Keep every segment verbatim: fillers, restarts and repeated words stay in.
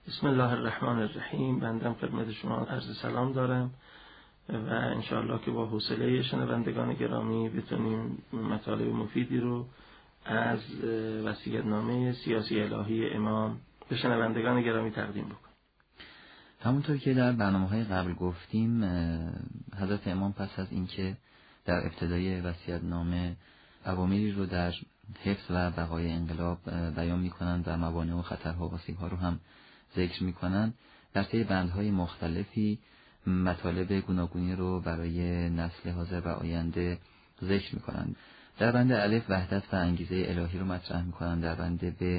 بسم الله الرحمن الرحیم. بندم خدمت شما عرض سلام دارم و انشاءالله که با حوصله شنوندگان گرامی بتونیم مطالب مفیدی رو از وصیت‌نامه سیاسی الهی امام به شنوندگان گرامی تقدیم بکنیم. همونطور که در برنامه‌های قبل گفتیم، حضرت امام پس از اینکه در ابتدای وصیت‌نامه اوامری رو در حفظ و بقای انقلاب بیان می‌کنند و موانع و خطرها و آسیب‌ها رو هم ذکر می‌کنند، در طی بندهای مختلفی مطالب گوناگونی رو برای نسل حاضر و آینده ذکر می‌کنند. در بند الف وحدت و انگیزه الهی رو مطرح می‌کنند، در بند ب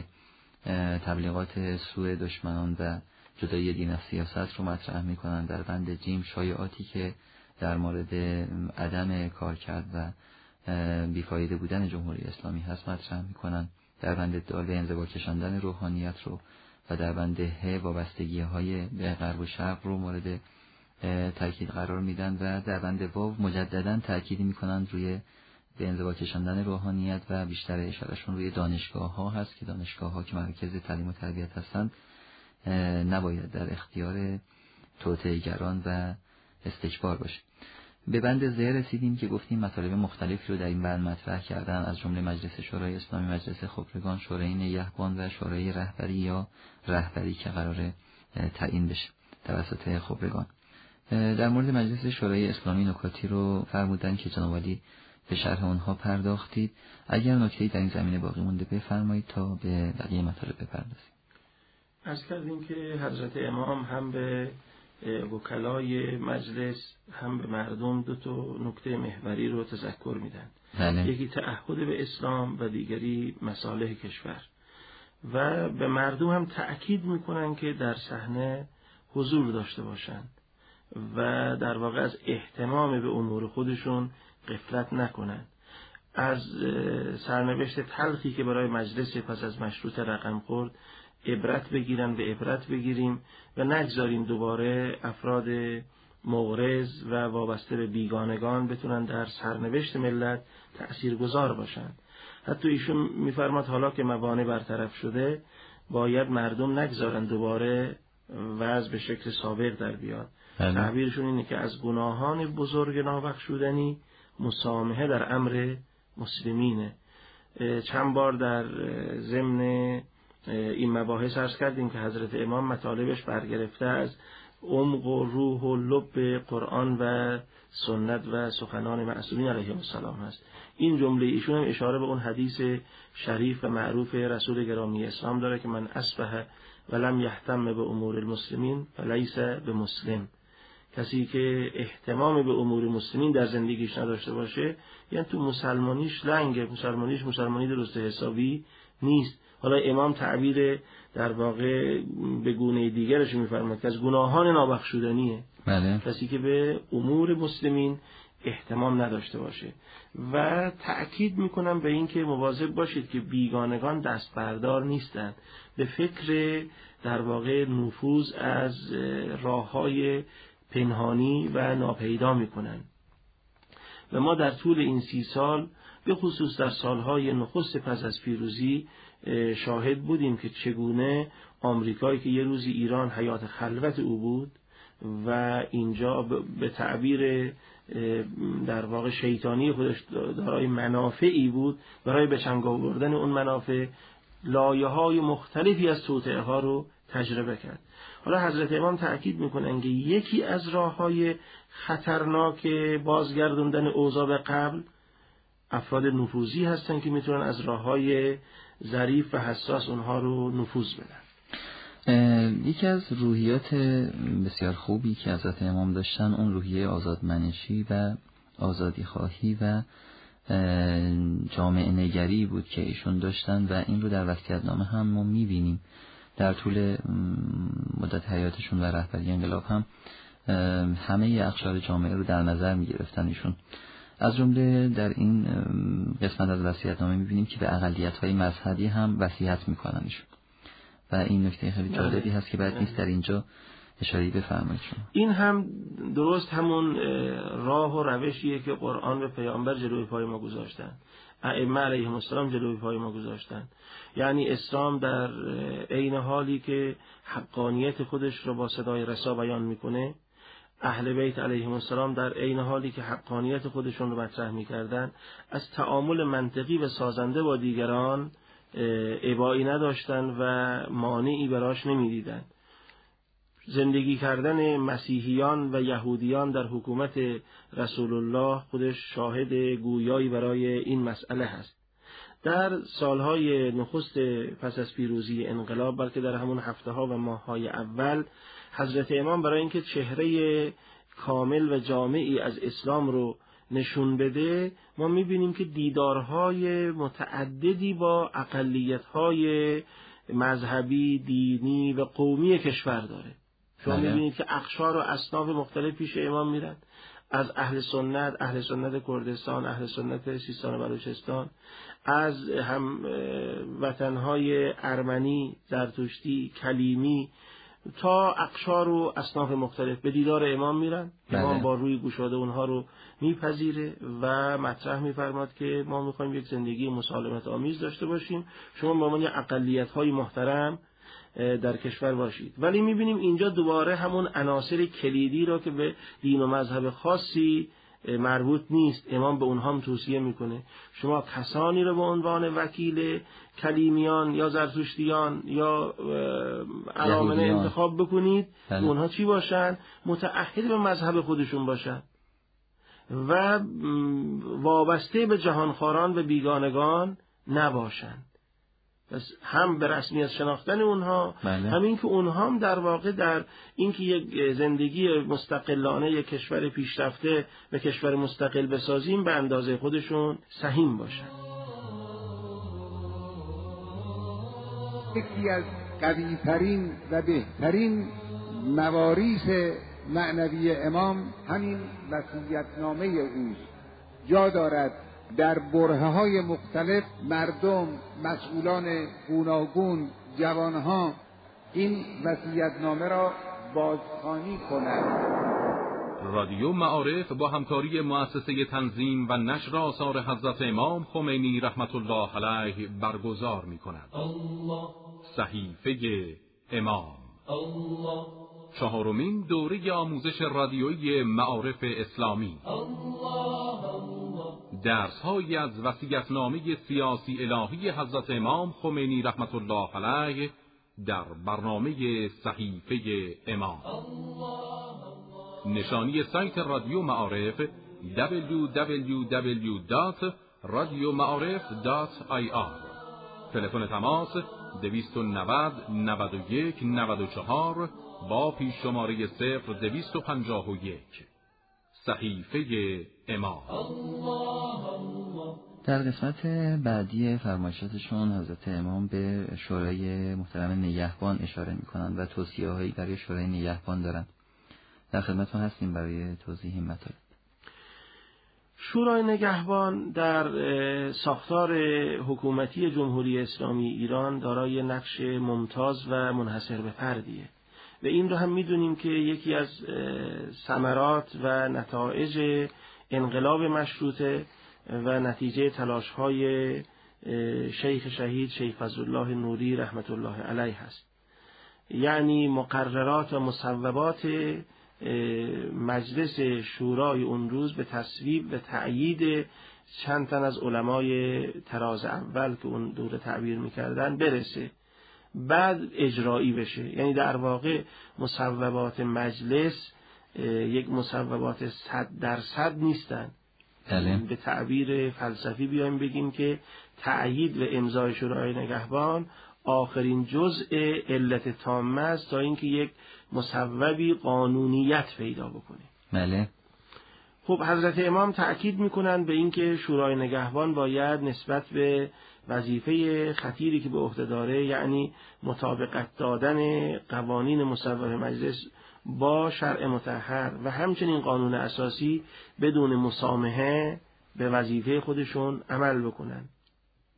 تبلیغات سوء دشمنان و جدایی دین از سیاست رو مطرح می‌کنند، در بند جیم شایعاتی که در مورد عدم کارکرد و بیفایده بودن جمهوری اسلامی هست مطرح می‌کنند، در بند دال به انزوا کشاندن روحانیت رو و در بند ه وابستگی‌های به غرب و شرق رو مورد تاکید قرار میدن و در بند واو مجددا تاکید می‌کنند روی به انزوا کشاندن روحانیت و بیشتر اشارهشون روی دانشگاه‌ها هست که دانشگاه‌ها که مرکز تعلیم و تربیت هستند نباید در اختیار توطئه‌گران و استکبار باشه. به بند ز رسیدیم که گفتیم مطالب مختلفی رو در این بند مطرح کردن، از جمله مجلس شورای اسلامی، مجلس خبرگان، شورای نگهبان و شورای رهبری یا رهبری که قراره تعیین بشه توسط خبرگان. در مورد مجلس شورای اسلامی نکاتی رو فرمودن که جناب عالی به شرح اونها پرداختید. اگر نکته‌ای در این زمینه باقی مونده بفرمایید تا به بقیه مطالب بپردازیم. عرض کردیم که حضرت امام هم به وکلای مجلس هم به مردم دو تا نکته محوری رو تذکر میدن. بله. یکی تعهد به اسلام و دیگری مصالح کشور، و به مردم هم تأکید میکنن که در صحنه حضور داشته باشن و در واقع از اهتمام به امور خودشون غفلت نکنن. از سرنوشت تلخی که برای مجلس پس از مشروطه رقم خورد عبرت بگیرن، به عبرت بگیریم و نگذاریم دوباره افراد مغرض و وابسته به بیگانگان بتونن در سرنوشت ملت تأثیرگذار باشن. حتی ایشون میفرماد حالا که موانع برطرف شده باید مردم نگذارن دوباره وضع به شکل سابق در بیاد. تعبیرشون اینه که از گناهان بزرگ نابخشودنی مسامحه در امر مسلمینه. چند بار در ضمن این مباحث عرض کردیم که حضرت امام مطالبش برگرفته از عمق و روح و لب قرآن و سنت و سخنان معصومین علیهم السلام هست. این جمله ایشون هم اشاره به اون حدیث شریف و معروف رسول گرامی اسلام داره که من اصبح ولم یهتم به امور المسلمین فلیس به مسلم. کسی که اهتمام به امور مسلمین در زندگیش نداشته باشه یعنی تو مسلمانیش لنگه، مسلمانیش مسلمانی درست حسابی نیست. حالا امام تعبیر در واقع به گونه دیگرش می‌فرماید که از گناهان نابخشودنیه. بله. کسی که به امور مسلمین اهتمام نداشته باشه. و تأکید میکنم به این که مواظب باشید که بیگانگان دست بردار نیستند، به فکر در واقع نفوذ از راه‌های پنهانی و ناپیدا میکنن. و ما در طول این سی سال به خصوص در سالهای نخست پس از پیروزی شاهد بودیم که چگونه آمریکایی که یه روزی ایران حیات خلوت او بود و اینجا به تعبیر در واقع شیطانی خودش دارای منافعی بود، برای به چنگ آوردن اون منافع لایه‌های مختلفی از توطئه ها رو تجربه کرد. حالا حضرت امام تأکید میکنن که یکی از راه‌های خطرناک بازگردوندن اوضاع به قبل افراد نفوذی هستن که میتونن از راه‌های ظریف و حساس اونها رو نفوذ بدن. یکی از روحیات بسیار خوبی که حضرت امام داشتن اون روحیه آزادمنشی و آزادی خواهی و جامعه نگری بود که ایشون داشتن و این رو در وصیت‌نامه هم ما میبینیم. در طول مدت حیاتشون و رهبری انقلاب هم همه اقشار جامعه رو در نظر میگرفتن ایشون. از جمله در این قسمت از وصیت‌نامه می‌بینیم که به اقلیت‌های مذهبی هم وصیت می‌کنن ایشون و این نکته خیلی جالبی هست که بعد نیست در اینجا اشاره بفرمایید شما. این هم درست همون راه و روشیه که قرآن و پیامبر جلوی پای ما گذاشتن. ائمه علیهم السلام جلوی پای ما گذاشتن. یعنی اسلام در عین حالی که حقانیت خودش رو با صدای رسا بیان میکنه، اهل بیت علیهم السلام در عین حالی که حقانیت خودشون رو مطرح میکردن، از تعامل منطقی و سازنده با دیگران ابایی نداشتن و مانعی براش نمیدیدن. زندگی کردن مسیحیان و یهودیان در حکومت رسول الله خودش شاهد گویایی برای این مسئله هست. در سالهای نخست پس از پیروزی انقلاب، بلکه در همون هفته ها و ماه های اول، حضرت امام برای اینکه چهره کامل و جامعی از اسلام رو نشون بده، ما میبینیم که دیدارهای متعددی با اقلیت‌های مذهبی، دینی و قومی کشور داره. شما میبینید که اقشار و اصناف مختلف پیش امام میرن، از اهل سنت، اهل سنت کردستان، اهل سنت سیستان و بلوچستان، از هم وطنهای ارمنی، زرتشتی، کلیمی، تا اقشار و اصناف مختلف به دیدار امام میرن. امام با روی گشاده اونها رو میپذیره و مطرح میفرماد که ما میخوایم یک زندگی مسالمت آمیز داشته باشیم، شما به عنوان اقلیت‌های محترم در کشور باشید. ولی میبینیم اینجا دوباره همون عناصر کلیدی را که به دین و مذهب خاصی مربوط نیست، امام به اونها هم توصیه میکنه شما کسانی رو به عنوان وکیل کلیمیان یا زرتشتیان یا ارامنه انتخاب بکنید که اونها چی باشن؟ متعهد به مذهب خودشون باشن و وابسته به جهانخواران و بیگانگان نباشن. پس هم به رسمیت شناختن اونها، همین که اونها هم در واقع در اینکه یک زندگی مستقلانه یک کشور پیشرفته و کشور مستقل بسازیم به اندازه خودشون سهیم باشن. یکی از قوی‌ترین و بهترین مواریث معنوی امام همین وصیت‌نامه اوست. جا دارد در برهه‌های مختلف مردم، مسئولان گوناگون، جوانها این وصیت‌نامه را بازخوانی کنند. رادیو معارف با همکاری مؤسسه تنظیم و نشر آثار حضرت امام خمینی رحمت الله علیه برگزار می‌کند. صحیفه امام، چهارمین دوره آموزش رادیویی معارف اسلامی. درس‌هایی از وصیت‌نامه سیاسی الهی حضرت امام خمینی رحمت الله علیه در برنامه صحیفه امام. نشانی سایت رادیو معارف دبلیو دبلیو دبلیو دات رادیو معارف دات آی آر. تلفن تماس دویست و نود نود و یک نود و چهار با پیش شماره صفر دویست و پنجاه و یک. صحیفه امام. در قسمت بعدی فرمایشاتشون حضرت امام به شورای محترم نگهبان اشاره می‌کنند و توصیه‌هایی برای شورای نگهبان دارند. در خدمتتون هستیم برای توضیح این مطالب. شورای نگهبان در ساختار حکومتی جمهوری اسلامی ایران دارای نقش ممتاز و منحصر به فردیه و این رو هم میدونیم که یکی از ثمرات و نتایج انقلاب مشروطه و نتیجه تلاش‌های شیخ شهید شیخ فضلالله نوری رحمت الله علیه هست. یعنی مقررات و مصوبات مجلس شورای اون روز به تصویب و تأیید چند تن از علمای تراز اول که اون دوره تعبیر میکردن برسه، بعد اجرایی بشه. یعنی در واقع مصوبات مجلس یک مصوبات صد درصد نیستن. به تعبیر فلسفی بیایم بگیم که تأیید و امضای شورای نگهبان آخرین جزء علت تامه است تا اینکه یک مصوبی قانونیت پیدا بکنه. بله. خب حضرت امام تأکید میکنند به اینکه شورای نگهبان باید نسبت به وظیفه خطیری که به عهده داره، یعنی مطابقت دادن قوانین مصوب مجلس با شرع مطهر و همچنین قانون اساسی بدون مسامحه به وظیفه خودشون عمل بکنن.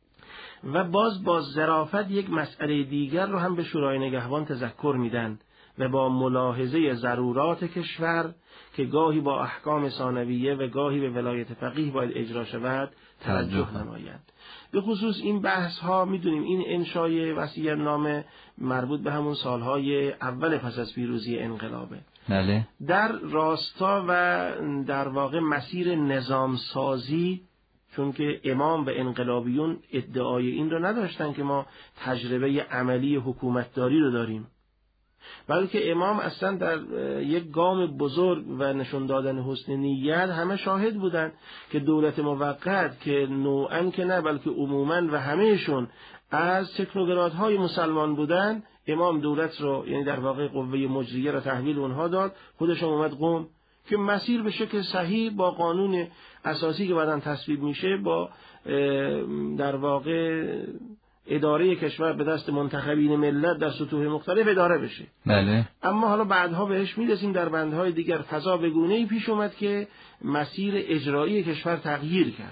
و باز با ظرافت یک مسئله دیگر رو هم به شورای نگهبان تذکر میدن و با ملاحظه ضرورات کشور که گاهی با احکام ثانویه و گاهی به ولایت فقیه باید اجرا شود توجه نمایند. به خصوص این بحث ها میدونیم این انشای وصیت‌نامه مربوط به همون سالهای اول پس از پیروزی انقلابه. بله. در راستا و در واقع مسیر نظام سازی، چون که امام و انقلابیون ادعای این رو نداشتن که ما تجربه عملی حکومتداری رو داریم، بلکه امام اصلا در یک گام بزرگ و نشون دادن حسن نیت همه شاهد بودن که دولت موقت که نوعاً که نه بلکه عموماً و همهشون از تکنوکرات‌های مسلمان بودن، امام دولت رو یعنی در واقع قوه مجریه رو تحویل اونها داد، خودش اومد قم که مسیر به شکل صحیح با قانون اساسی که بعداً تصویب میشه با در واقع اداره کشور به دست منتخبین ملت در سطوح مختلف اداره بشه. بله. اما حالا بعدها بهش میرسیم در بندهای دیگر فضا به گونه‌ای پیش اومد که مسیر اجرایی کشور تغییر کرد.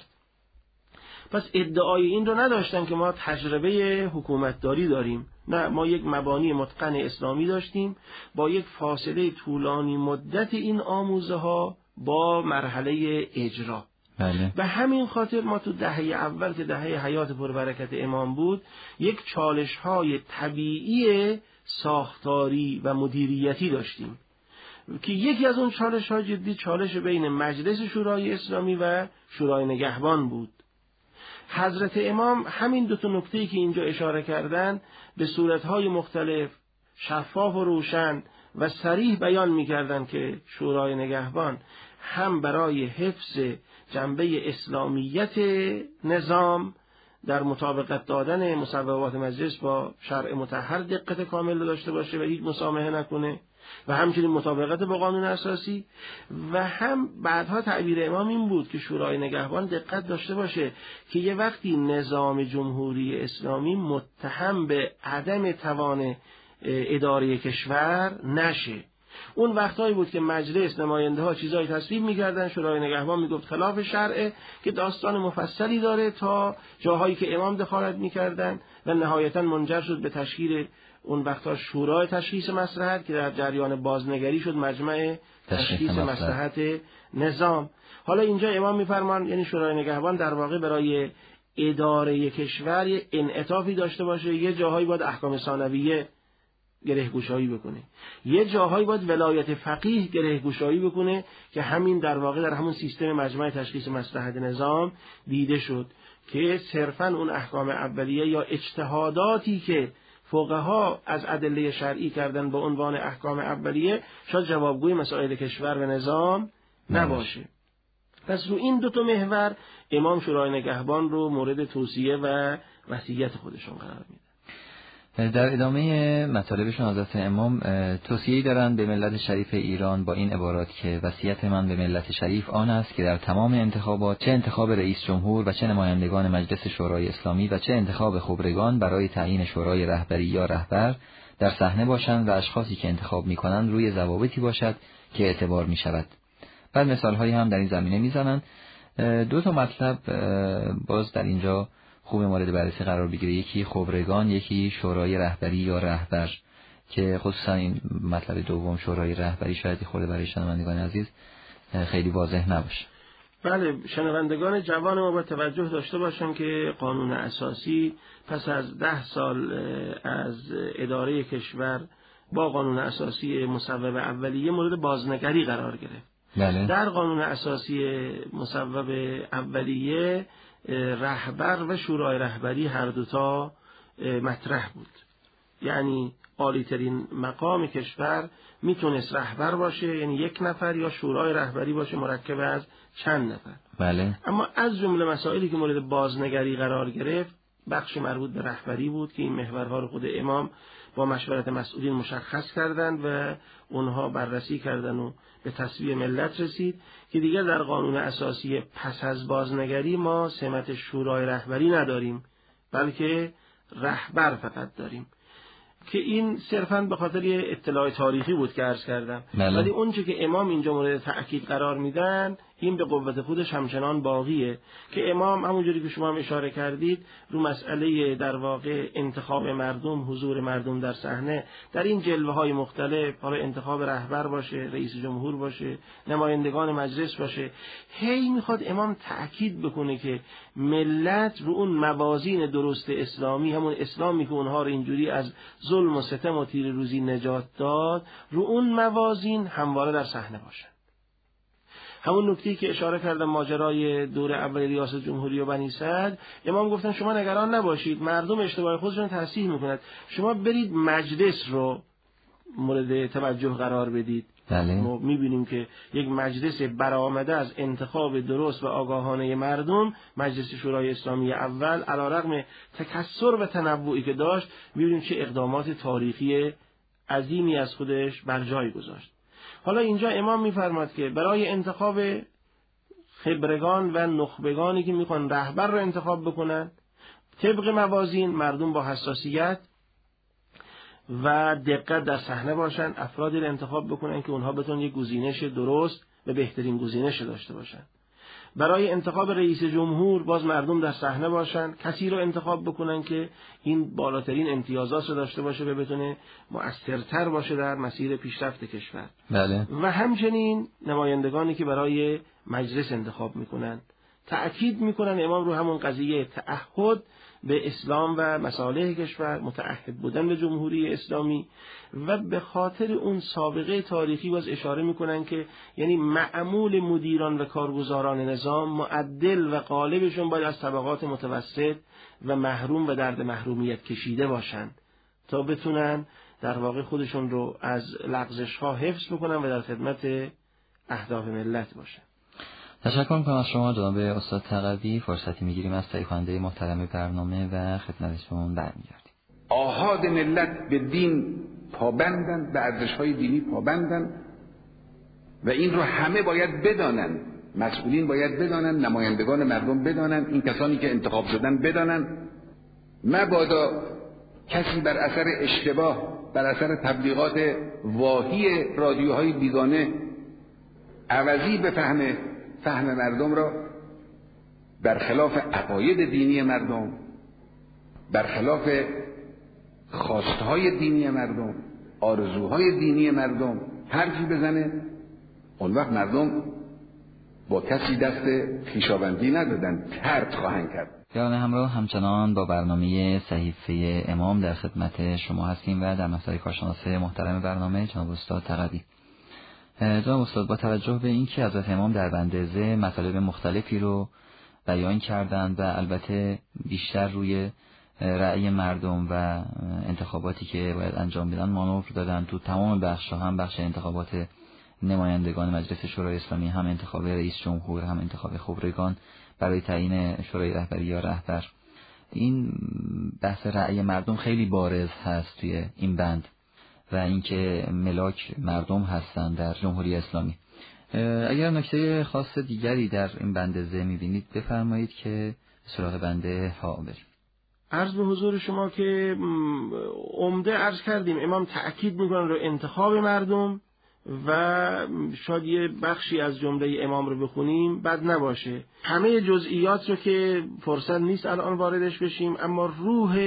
پس ادعای این رو نداشتن که ما تجربه حکومتداری داریم، نه، ما یک مبانی متقن اسلامی داشتیم با یک فاصله طولانی مدت این آموزه ها با مرحله اجرا. بله. به همین خاطر ما تو دهه اول که دهه حیات پربرکت امام بود یک چالش های طبیعی ساختاری و مدیریتی داشتیم که یکی از اون چالش ها جدی چالش بین مجلس شورای اسلامی و شورای نگهبان بود. حضرت امام همین دو تا نکته‌ای که اینجا اشاره کردن به صورت‌های مختلف شفاف و روشن و صریح بیان می‌کردند که شورای نگهبان هم برای حفظ جنبه اسلامیت نظام در مطابقت دادن مصوبات مجلس با شرع مطهر دقت کامل داشته باشه و هیچ مسامحه نکنه و همچنین مطابقت با قانون اساسی، و هم بعدها تعبیر امام این بود که شورای نگهبان دقت داشته باشه که یه وقتی نظام جمهوری اسلامی متهم به عدم توان اداره کشور نشه. اون وقتایی بود که مجلس نماینده ها چیزایی تصویب می‌کردن، شورای نگهبان میگفت خلاف شرعه که داستان مفصلی داره تا جاهایی که امام دخالت می‌کردن و نهایتاً منجر شد به تشکیل اون وقتا شورای تشخیص مصلحت که در جریان بازنگری شد مجمع تشخیص مصلحت نظام. حالا اینجا امام می‌فرمان یعنی شورای نگهبان در واقع برای اداره کشور یه انعطافی داشته باشه، یه جاهایی باید احکام ثانویه گره‌گشایی بکنه، یه جاهایی باید ولایت فقیه گره‌گشایی بکنه که همین در واقع در همون سیستم مجمع تشخیص مصلحت نظام دیده شد که صرفاً اون احکام اولیه یا اجتهاداتی که فقها از ادله شرعی کردن به عنوان احکام اولیه شاید جوابگوی مسائل کشور و نظام نباشه. پس رو این دو تا محور امام شورای نگهبان رو مورد توصیه و وصیت خودشون قرار میده. در ادامه مطالبشون حضرت امام توصیه‌ای دارند به ملت شریف ایران با این عبارات که وصیت من به ملت شریف آن است که در تمام انتخابات، چه انتخاب رئیس جمهور و چه نمایندگان مجلس شورای اسلامی و چه انتخاب خبرگان برای تعیین شورای رهبری یا رهبر، در صحنه باشند و اشخاصی که انتخاب می‌کنند روی ضوابطی باشد که اعتبار می‌شود. بعد مثال‌هایی هم در این زمینه می‌زنند. دو تا مطلب باز در اینجا خوب مورد بررسی قرار بگیره، یکی خبرگان، یکی شورای رهبری یا رهبر، که خصوصا این مطلب دوم شورای رهبری شاید خورده برای شنوندگان عزیز خیلی واضح نباشه. بله، شنوندگان جوان ما باید توجه داشته باشن که قانون اساسی پس از ده سال از اداره کشور با قانون اساسی مصوبه اولیه مورد بازنگری قرار گرفت. بله. در قانون اساسی مصوبه اولیه رهبر و شورای رهبری هر دوتا مطرح بود، یعنی عالی‌ترین مقام کشور میتونست رهبر باشه، یعنی یک نفر، یا شورای رهبری باشه مرکب از چند نفر. بله. اما از جمله مسائلی که مورد بازنگری قرار گرفت بخش مربوط به رهبری بود که این محورها رو خود امام با مشورت مسئولین مشخص کردند و اونها بررسی کردند و به تصویب ملت رسید که دیگر در قانون اساسی پس از بازنگری ما سمت شورای رهبری نداریم، بلکه رهبر فقط داریم، که این صرفاً به خاطر اطلاع تاریخی بود که عرض کردم. ولی اون چه که امام اینجا مورد تأکید قرار میدن این به قوت خودش همچنان باقیه که امام همونجوری که شما هم اشاره کردید رو مسئله در واقع انتخاب مردم، حضور مردم در صحنه در این جلوه های مختلف، حالا انتخاب رهبر باشه، رئیس جمهور باشه، نمایندگان مجلس باشه، هی میخواد امام تأکید بکنه که ملت رو اون موازین درست اسلامی، همون اسلامی که اونها رو اینجوری از ظلم و ستم و تیر روزی نجات داد، رو اون موازین همواره در صحنه باشن. همون نکته‌ای که اشاره کردم ماجرای دور اول ریاست جمهوری و بنی سعد، امام گفتن شما نگران نباشید، مردم اشتباه خودشون تصحیح میکنند، شما برید مجلس رو مورد توجه قرار بدید. بله. ما میبینیم که یک مجلس برآمده از انتخاب درست و آگاهانه مردم، مجلس شورای اسلامی اول، علیرغم تکثر و تنوعی که داشت، میبینیم چه اقدامات تاریخی عظیمی از خودش بر جای گذاشت. حالا اینجا امام میفرماد که برای انتخاب خبرگان و نخبگانی که میخوان رهبر رو انتخاب بکنن، طبق موازین مردم با حساسیت و دقت در صحنه باشن، افرادی رو انتخاب بکنن که اونها بتونن یک گزینش درست و بهترین گزینش داشته باشن. برای انتخاب رئیس جمهور باز مردم در صحنه باشن، کسی رو انتخاب بکنن که این بالاترین امتیازات رو داشته باشه و بتونه مؤثرتر باشه در مسیر پیشرفت کشور. بله. و همچنین نمایندگانی که برای مجلس انتخاب میکنن، تأکید میکنن امام رو همون قضیه تعهد به اسلام و مصالح کشور، متعهد بودن به جمهوری اسلامی، و به خاطر اون سابقه تاریخی باز اشاره میکنن که یعنی معمول مدیران و کارگزاران نظام معدل و غالبشون باید از طبقات متوسط و محروم و درد محرومیت کشیده باشن تا بتونن در واقع خودشون رو از لغزش ها حفظ بکنن و در خدمت اهداف ملت باشن. تشکر میکنم از شما جناب استاد تقوی. فرصتی میگیریم از تهیه کننده محترم برنامه و خدمتشون برمیگردیم. آحاد ملت به دین پابندن، به ارزش‌های دینی پابندن و این رو همه باید بدانن، مسئولین باید بدانن، نمایندگان مردم بدانن، این کسانی که انتخاب شدن بدانن. مبادا کسی بر اثر اشتباه، بر اثر تبلیغات واهی رادیوهای بیگانه عوضی بفهمه فهم مردم را، برخلاف عقاید دینی مردم، برخلاف خواستهای دینی مردم، آرزوهای دینی مردم حرفی بزنه، اون وقت مردم با کسی دست خویشاوندی ندادن، طرد خواهند کرد. یاران همراه، همچنان با برنامه صحیفه امام در خدمت شما هستیم و در مسائل کارشناس محترم برنامه جناب استاد تقوی. جناب استاد، با توجه به اینکه حضرت امام در بندزه مطالب مختلفی رو بیان کردند و البته بیشتر روی رأی مردم و انتخاباتی که باید انجام بدن مانور دادن، تو تمام بخش‌ها، هم بخش انتخابات نمایندگان مجلس شورای اسلامی، هم انتخاب رئیس جمهور، هم انتخاب خبرگان برای تعیین شورای رهبری یا رهبر، این بحث رأی مردم خیلی بارز هست توی این بند و اینکه ملاک مردم هستند در جمهوری اسلامی. اگر نکته خاص دیگری در این بند ذ می‌بینید بفرمایید که سراغ بنده ها بریم. عرض به حضور شما که عمده عرض کردیم امام تأکید میکنن رو انتخاب مردم و شاید یه بخشی از جمله امام رو بخونیم بد نباشه. همه جزئیات رو که فرصت نیست الان واردش بشیم، اما روح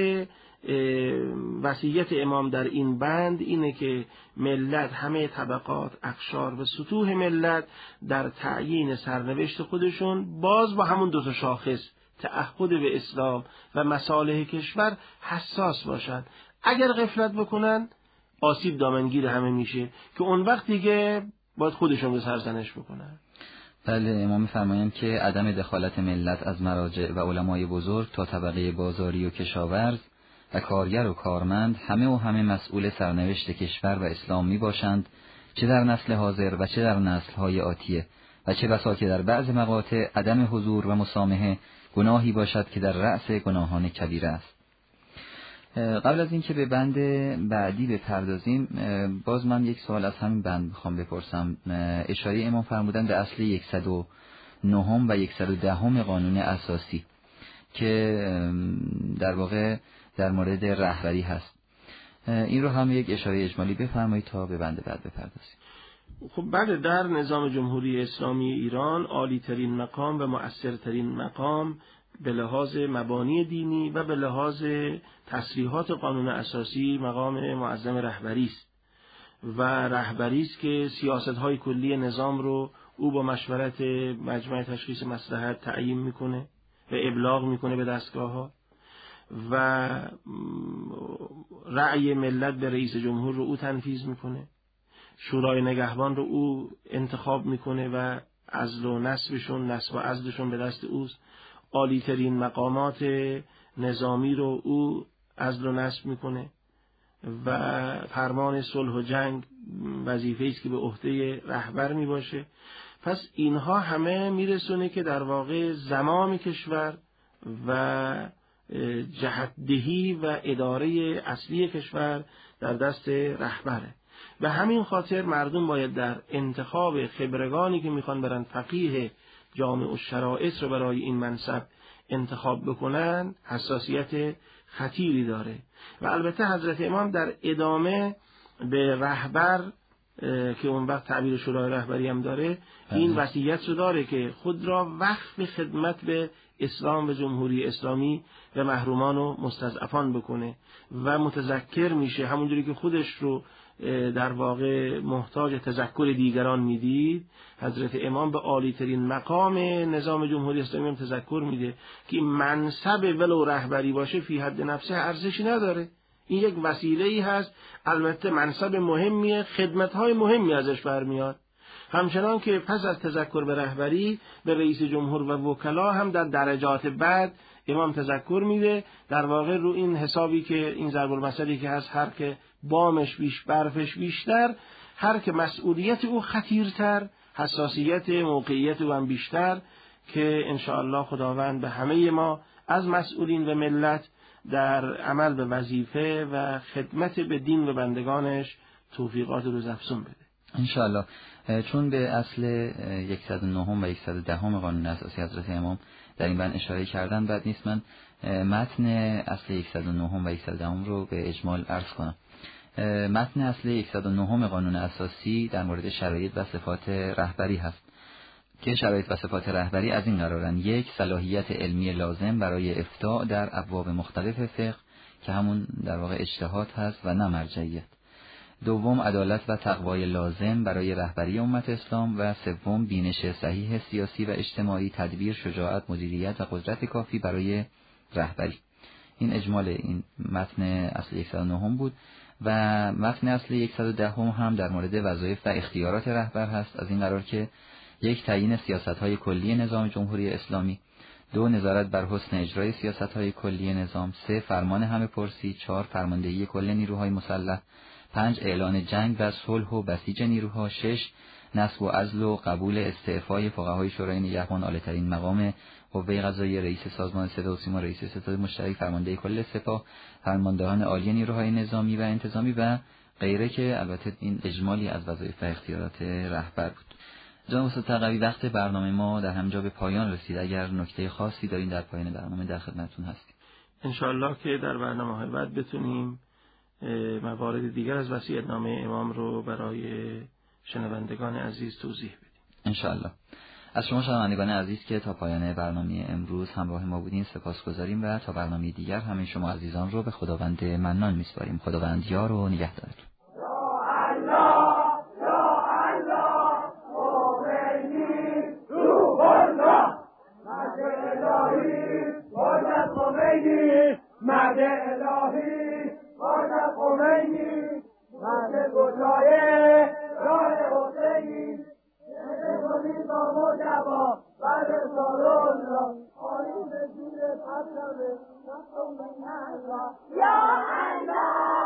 وصیت امام در این بند اینه که ملت، همه طبقات، اقشار و سطوح ملت در تعیین سرنوشت خودشون باز با همون دو تا شاخص، تعهد به اسلام و مصالح کشور، حساس باشن. اگر غفلت بکنن آسیب دامنگیر همه میشه که اون وقت دیگه باید خودشون رو سرزنش بکنن. بله، امام فرمایند که عدم دخالت ملت از مراجع و علمای بزرگ تا طبقه بازاری و کشاورز و کارگر و کارمند همه و همه مسئول سرنوشت کشور و اسلام می باشند، چه در نسل حاضر و چه در نسل‌های آتیه، و چه بسا که در بعض مقاطع عدم حضور و مسامحه گناهی باشد که در رأس گناهان کبیره است. قبل از اینکه به بند بعدی بپردازیم، باز من یک سوال از همین بند میخوام بپرسم. اشاره امام فرمودن به اصل صد و نه و صد و ده قانون اساسی که در واقع در مورد رهبری هست. این رو هم یک اشاره اجمالی بفرمایید تا به بند بعد بپردازیم. خب بله، در نظام جمهوری اسلامی ایران عالی ترین مقام و مؤثرترین مقام به لحاظ مبانی دینی و به لحاظ تصریحات قانون اساسی مقام معظم رهبری است و رهبری است که سیاست‌های کلی نظام رو او با مشورت مجمع تشخیص مصلحت تعیین میکنه و ابلاغ میکنه به دستگاه‌ها و رأی ملت به رئیس جمهور رو او تنفیذ میکنه، شورای نگهبان رو او انتخاب میکنه و عزل و نصبشون نصب و عزلشون به دست اوست، عالی ترین مقامات نظامی رو او عزل و نصب میکنه و فرمان صلح و جنگ وظیفه‌ای است که به عهده رهبر میباشه. پس اینها همه میرسونه که در واقع زمام کشور و جهت‌دهی و اداره اصلی کشور در دست رهبره. به همین خاطر مردم باید در انتخاب خبرگانی که میخوان برن فقیه جامع الشرائط رو برای این منصب انتخاب بکنن حساسیت خطیری داره و البته حضرت امام در ادامه به رهبر که اون وقت تعبیر شورای رهبری هم داره این وصیت رو داره که خود را وقف خدمت به اسلام و جمهوری اسلامی و محرومان و مستضعفان بکنه و متذکر میشه همونجوری که خودش رو در واقع محتاج تذکر دیگران میدید. حضرت امام به عالی ترین مقام نظام جمهوری اسلامی هم تذکر میده که منصب ولو رهبری باشه فی حد نفسه ارزشی نداره، این یک وسیله‌ای هست، البته منصب مهمیه، خدمت‌های مهمی ازش برمیاد. همچنان که پس از تذکر به رهبری به رئیس جمهور و وکلا هم در درجات بعد امام تذکر میده، در واقع رو این حسابی که این ضرب المثلی که هست هر که بامش بیش برفش بیشتر، هر که مسئولیت او خطیرتر حساسیت موقعیت او هم بیشتر، که انشاءالله خداوند به همه ما از مسئولین و ملت در عمل به وظیفه و خدمت به دین و بندگانش توفیقات روزافزون بده انشاءالله. چون به اصل صد و نه و صد و ده قانون اساسی حضرت امام در این بند اشاره کردن، بعد نیست من متن اصل صد و نه و صد و ده رو به اجمال عرض کنم. متن اصل صد و نه قانون اساسی در مورد شرایط و صفات رهبری هست که شرایط و صفات رهبری از این قرارن: یک، صلاحیت علمی لازم برای افتاء در ابواب مختلف فقه که همون در واقع اجتهاد هست و نه مرجعیت. دوم، عدالت و تقوای لازم برای رهبری امت اسلام و سوم، بینش صحیح سیاسی و اجتماعی، تدبیر، شجاعت، مدیریت و قدرت کافی برای رهبری. این اجمال این متن اصل صد و نه بود و متن اصل صد و ده هم در مورد وظایف و اختیارات رهبر هست، از این قرار که یک، تعیین سیاست‌های کلی نظام جمهوری اسلامی، دو، نظارت بر حسن اجرای سیاست‌های کلی نظام، سه، فرمان همه پرسی، چهار، فرماندهی کل نیروهای مسلح، پنج، اعلان جنگ و صلح و بسیج نیروها، شش، نصب و عزل و قبول استعفای فقهای شورای نگهبان، عالی‌ترین مقام قوه قضاییه، رئیس سازمان صدا و سیما، رئیس ستاد مشترک، فرمانده کل سپاه، فرماندهان عالی نیروهای نظامی و انتظامی و غیره، که البته این اجمالی از وظایف و اختیارات رهبر بود. جناب استاد تقوی، وقت برنامه ما در همجا به پایان رسید. اگر نکته خاصی دارین در پایان برنامه در خدمتتون هستیم. انشاءالله که در برنامه‌های بعد بتونیم موارد دیگر از وصیت‌نامه امام رو برای شنوندگان عزیز توضیح بدیم. انشاءالله. از شما شنوندگان عزیز که تا پایان برنامه امروز همراه ما بودین سپاسگزاریم و تا برنامه دیگر همه شما عزیزان رو به خداوند منان می‌سپاریم. خداوند یار و نگهدارتون. مرد الهی باید خمینی مرد گشای راه حسینی شده کنید با مجبا بعد سالون را آیون زیر پسر نفتون من یا الله